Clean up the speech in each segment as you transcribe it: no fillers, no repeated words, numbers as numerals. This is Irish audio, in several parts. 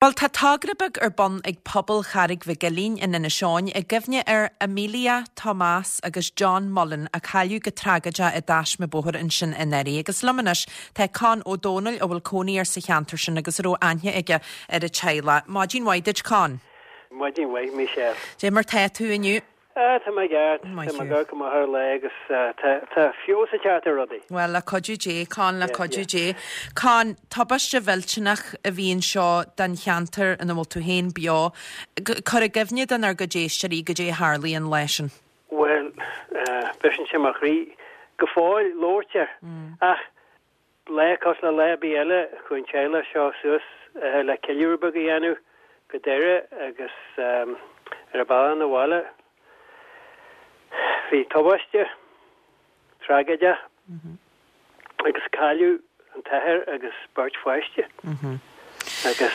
Well, tá tagrabag bon ag pobl charig vi gelín in Seáin a gifne Amelia Thomas agus John Mullen a chailú go tragaja a dáis me bóthir in sin ineri agus lumanis tá Con O'Donnell a bhfuil coní sa cheantar sin agus ró aine ige a teile. Máidín waidid Con? Máidín waid Michelle. Dé mar tá tú iniu? Tá mai gart, tá go go mar le agus tá fiú sa charter rudí. Well, la codú J, Con la codú J. Con, tabaiste viltinach a bhíon seo dan cheantar in bhil tú héin bio. Cor a gifne dan ar go J go J Harley an leisin? Well, bisin sem a chrí go fáil lóirte. Ach, le cos le bíile chuin teile seo suas le ceiliúrbag a dhéanú go deire agus ar a balla na bhile. Bhí tabaiste, tragaide, agus cáiliú an tathir agus bart foiiste. Agus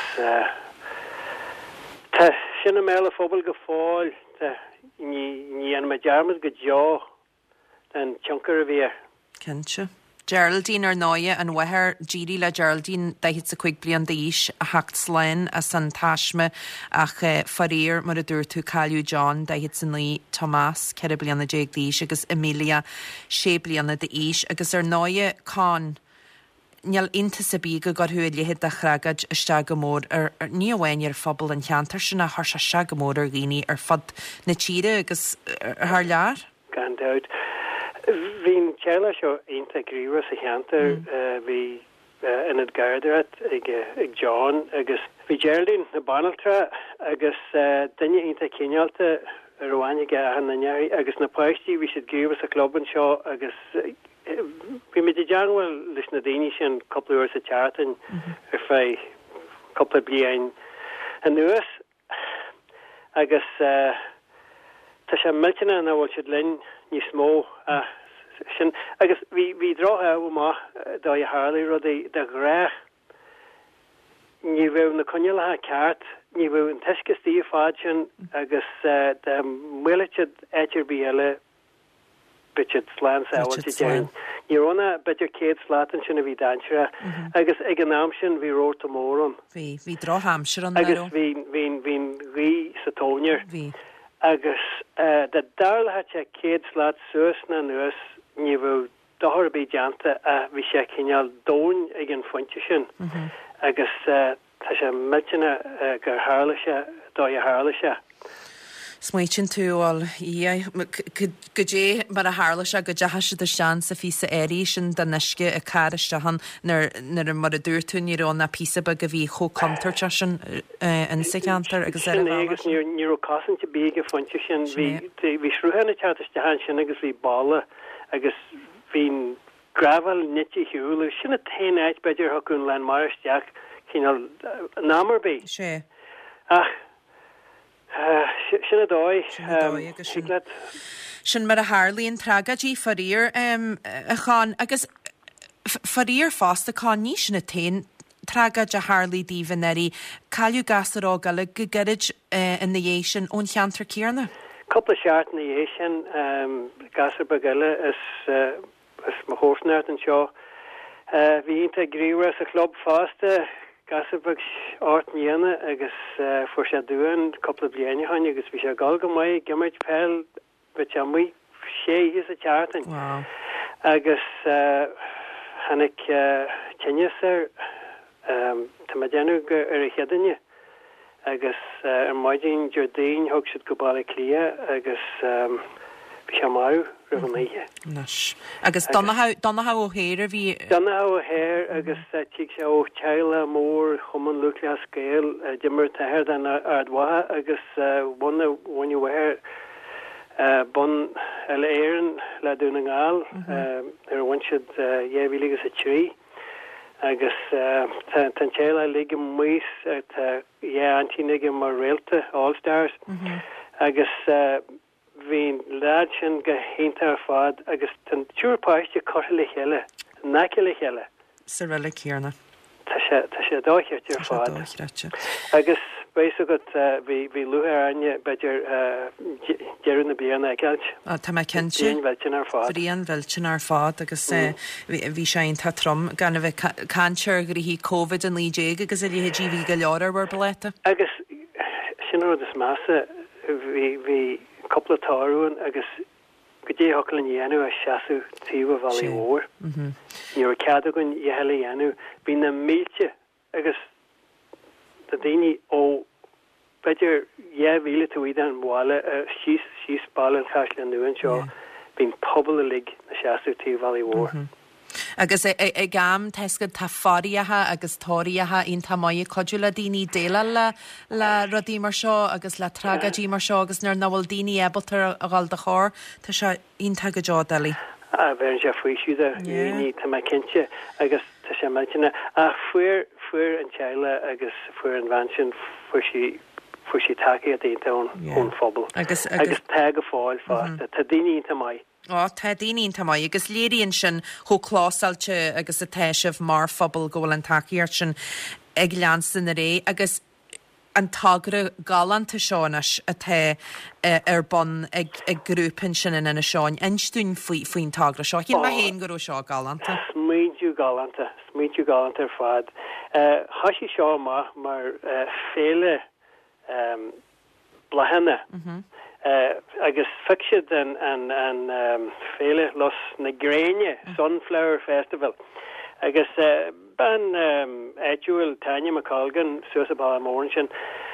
tá sinna méle phobal go fáil ní an ma dearmad go deá den tioncar a bhí. Kense. Geraldine ar náie an wehar Giri le Geraldine daihid sa cuig blian daís a hacht slein a san táisme ach farír mar a dúr tú Cáiliú John daihid san lí Thomas ceir blian na déag díis agus Amelia sé blian na daís agus ar náie Con Níl inta sa bí go gorthú lehid a chragad iste go mór ar ní bhhain ar phobal an cheantar sin a thar se go mór ar ghaoine ar fad na tíre agus ar lear? Gan doubt. Bhín teile seo integríra sa cheantar bhí inad gardarat ag John agus bhí Geraldine na banaltra agus duine inta cinealta ar bhhaine gahan na nearí agus na páistí bhí siad gríomh sa clubban seo agus bhí mid i deanhfuil leis na daoine sin coppla uair sa teartain ar fé coppla bliain an nuas agus tá sé miltena na bhfuil siad linn ní smó sin agus bhí drátha má dá a Harley rudí de ré ní bhfuh na coinealathe ceart ní bhfuh an teiscetí fád sin agus de muileid éitir bíile bitir slán sáhailtí dean nírónna bitir céad slátan sin a bhí daintere agus ag an náam sin bhí róta móran hí drá hamsir an agus hín rí sa tóneir agus de dálathe céad slát suas na nuas ní bhfuh dothir bí deanta a bhí sé cineal dóin ag an fointe sin agus tá sé miltena gur hálaise dá a hálaise. Smuitin túáil go dé mar a hálaise go dehaise de sean sa fi sa éí sin den neisce a cáiristehan nar mar a dúirtún nírón na písaba go bhí cho contar sin in sicantar agus agus níró cosanta bí a fointe sin bhí srúhanna teataiste sin agus bhí balla agus hín gravel nití hiúla sinna tainid beidir thuún len maristeach cíál námarbí sé ach sinna dóid sin mar a Harlíonn tragadí farír a cháin agus farír fásta cá ní sinna tain tragad a Harley díhannéí cáiliú gasará gala go garid in na dhé sin ón cheantar céarna? Couple seart na dhé sin gasar bagile is ma hósneart an seo bhí inta gríomhar sa club fásta gasarbag át níana agus for sé dúan coppla bliana hain agus bhí sé gal go maiid gimmert peil bit mu sé is a teartain agus hanig tenne ar tá déanú ar a cheadanne agus ar maidin Jordín thug siad go bála clia agus bhí sé marú rahaméige. Agus donnaha ó héir a bhí donnaha ó héir agus tí sé ó teile mór chuman luclea scéal dimmer tair den ardwatha agus bhhaine bhhair bun eile éan le dúna ngáil ar bhain siad dhéhhíligus a trí agus tan teile ligim muos antíige mar réalta All-Stars agus hín lead sin go héntar fád agus tan túrpáiste cotha le chéile nace le chéile sa bhile céarna tá sé dóicheart ar fád agus Beisagat vi luha anya beidir gerun na bliana ekalt. Tá mai kense Bríon bheilte ar fád. Bríon bheilte ar fád agus bhí sé tá trom gan bheith canseir gur hí COVID an líé agus a dhéhédí bhí go leorar war baleta. Agus sin is massa hí coppla táún agus go dé hocail an dhéanú a seaú tíomh bhí óir. Níor cead gon dhéheile dhéanú bhí na mílte agus the daine ó beidir bhíle tú ide an bháile síos ball an chaisle an nuan seo bín pobl a lig na seaú tíomh bhí óir. Agus I gam teisgad tá fáíathe agus tóíathe on tá maiid codúla daoine déile le rodí mar seo agus le tragadí mar seo agus nar nóhfuil daoine ebaltar a gáil de chóir tá se onanta go deá dalí. Bhean sé faoisiú ní tá mai cinnte agus tá sé meitena a fuair an teile agus fuair an bhain fuair sí take a déanta ón phobal agus te go fáil fá tá daoine tá mai. Tá daoine tá mai agus léiríonn sin cho chlásáilte agus a teisih mar phobal ggóil an takeíart sin ag leansan a ré agus an tagra galanta seánas a the ar bon ag grúpan sin in na seáin einstún faoin tagra seo. Cin mai héon gurú seo galanta. Smíidú galanta ar fad. Hasí seo mar féle blahanna. Agus fiksiid an féle los na Gréine Sunflower Festival. Agus ban Edúil Tanya McColgan suasabal amórsin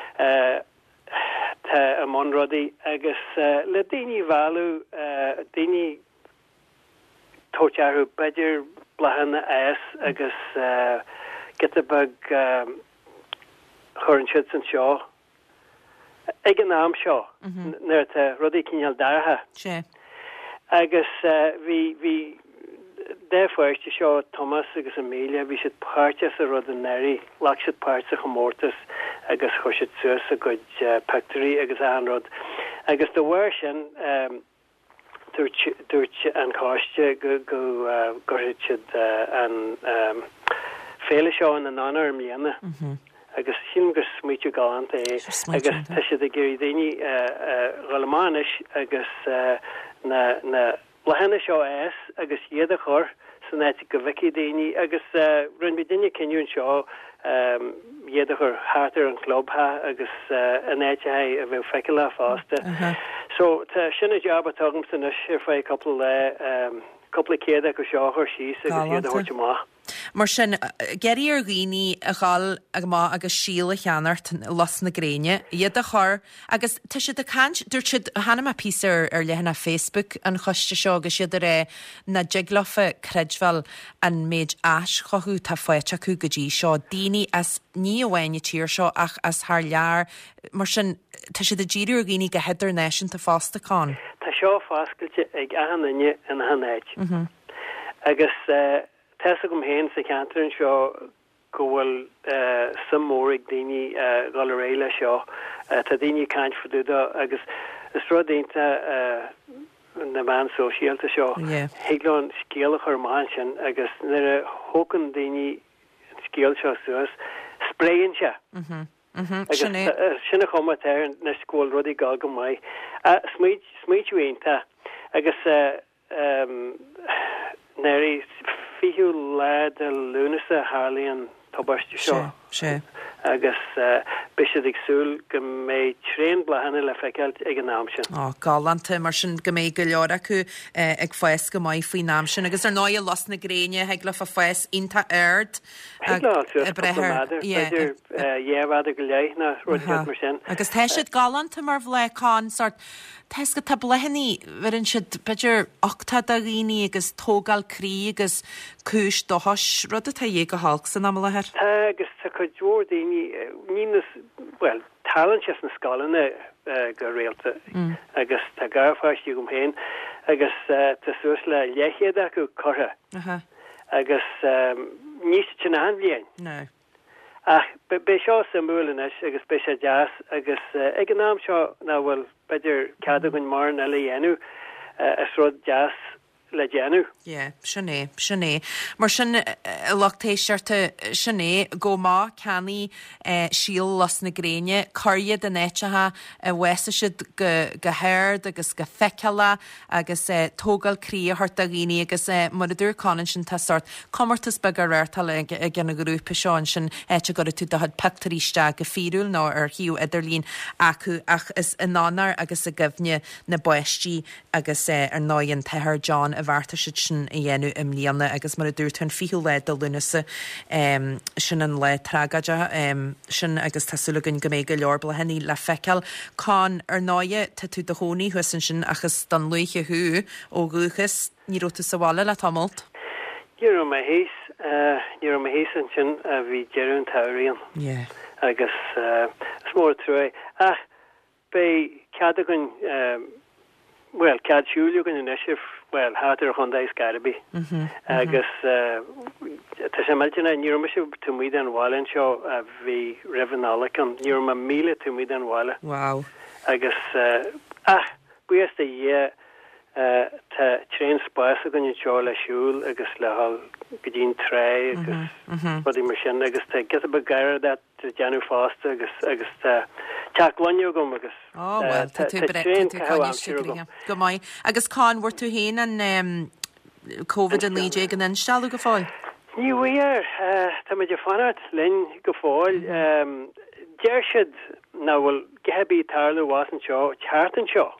tá amon rodí agus le daoine bhú daoine tótearú beidir blahanna agus getabag churann siid san seo ag an náam seo nuir tá rodí cinneal dartha agus bhí défuirte seo Thomas agus Amelia bhí siad páirte a rud an neirí lech siad páirte chomórtas agus chuisiid suas a go pectorí agus anrod agus do bhhair sin dúirt an cáiste go siad an féle seo an anar am líana agus sin gur smíú galanta agus tá siad a géirí daoine galamáis agus na blahanna seo agus iad a chur san éiti go bhici daoine agus run bí duine cinún seo iad a chur hátar an clubtha agus an éitethe a bheith feice le fásta. So tá sinna job atágam san ar fé coppla céad go seo chuir síos agus iad a chuirte má. Mar sin geirí ar ghoine a gáil agus síl a cheanart las na Gréine iad a chur agus tá si dúirt siad hanam a písar ar lehanna Facebook an choiste seo agus siad a ré na jiglafa creidhil an méid as chothú tá foiite acu go dtí seo daoine as ní bhhaine tíir seo ach as th lear mar sin tá si a ddíú ar ghoine go heidir nation tá fástaán. Tá seo fáscailte ag ahanine in hanéid agus Tessa gom héin sa cantar an seo go bhfuil sam mór ag daoine gáil réile seo tá daoine caiint faúda agus is rud daonnta na man sosiálta seo héagláin scéalach ar máin sin agus nar a thucan daoine scéal seo suas spréann se agus sinna chomatéir na scóil rudí gáil go maiid smuitiúhénta agus Neri fiú le a lúnasa Harlíon tobaiste seo agus bisiad agsúil go méid tréan blahanna le feiceáilt ag an náam sin. Galanta mar sin go méid go leor acu ag foies go maiid faoi náam sin agus ar 9 las na Gréine heag le foies inta aird brethir dhéhhad go léith na ruúid mar sin. Agus teisiid galanta mar bhleáin sort Teis go tá blehanní bhar siad beidir 8 a rií agus tógáil crí agus cúis dothis rud a dhé go hálg san am lethir. Agus tá chu dúir daoine nínas well talan se na scálanna go réalta agus tá garfáistí gom héin agus tá suas le léchéad acu chotha agus níos sin an bblion. No. Ach be seo sem múlanis agus be sé jazz agus ag an náam seo ná bhfuil beidir cadagann mar na le dhéanú is rud jazz le déanú. Sinné. Mar sin lechtééisisiirta sinné go má ceannaí síl las na gréine, choirde den éitethe bhheasa siad go héir agus go feiceala agus tógal crí hart a gine agus mar a dúrcáin sin tá sort commartas begur réirtal gannne grúpa seáin sin éte go tú had pectaríiste go fiúil ná ar hiú idirlín acu ach is in nánar agus a gofne na buistí agus ar 9 Tahar John a bharta sin a dhéanú im líana agus mar a dúirtún fiú le do lunasa sin an le tragaide sin agus tasúlagann go méid go leorbla henní le feiceal cá ar 9 tá tú do hónaí thusan sin agus don luiche thuú ó gúchas ní rota sa bhála le tamalt. Níor me hééis an sin a bhí dearún tairíon agus smór trúé bé cead gon well cead siúliú gon in isih well hátar chundáis Garibí agus tá sé meiltena níor me se tú míad an bháin seo a bhí rihannála an níor ma 1000 tú míad an bháile. Wow. Agus buas a dhé tá tréin spáis a gon seo le siúil agus le hall go dín tré agus budí mar sin agus tá get a begair dat Janu fásta agus tá teachhainú gom agus go mai agus cá bhir tú héin an COVID an líé gan an steú go fáil. Níhuiar tá meidir fanart linn go fáil deir siad ná bhfuil gehebí tarla was an seo teart an seo.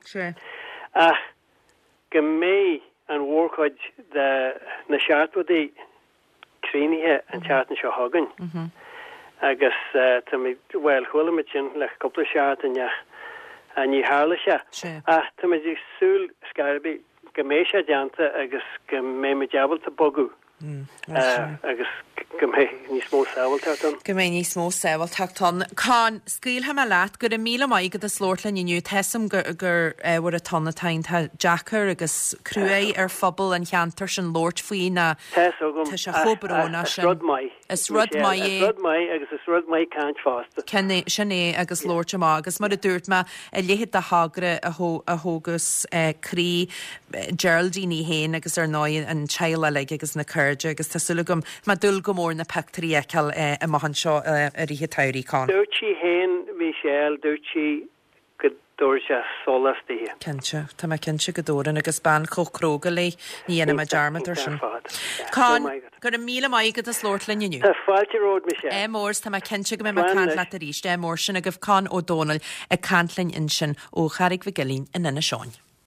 Go mé an bhórchaid na seaartbudí críníhe an teart an seo hagan. Agus tá bhfuil chulamid sin le coppla seart a ní hála se. Tá meidir súl Scaribí go mé sé deanta agus go mé me deabalta bogu. Agus go mé níos mó sábhal teachtan. Go mé níos mó sábhal teachtan. Cá scail ha me leat gur 1,000 maigh go a slórtlainn inniu team gur bhar a tanna tain Jackar agus crué ar fphobal an cheantar sin Lord faoin na tá se chobróna sin. Is rud mai agus is rud mai cáint fásta. Cenné sinné agus Lord má agus mar a dúirt me a léhéad a hagre a hógus crí Geraldine héin agus ar 9 an teile le agus na chuirde agus tasúlagum má dul go mór na pectarí eiceal a mahan seo a ríthe tairí cá. Dúirtí héin Michelle dúirtí go dúir se solastíhe. Kense, Tá me cinse go dóran agus ban chocróga le níana a dearmad sin. Cá gur 1,000 maigh go a slórtlainn inniu. Tá fáilte ród Michelle. Mórs tá me cinse go mé mar cant le a ríiste mór sin a goh cá ó Donal a cantlainn in sin ó charig vigilín in ina seáin.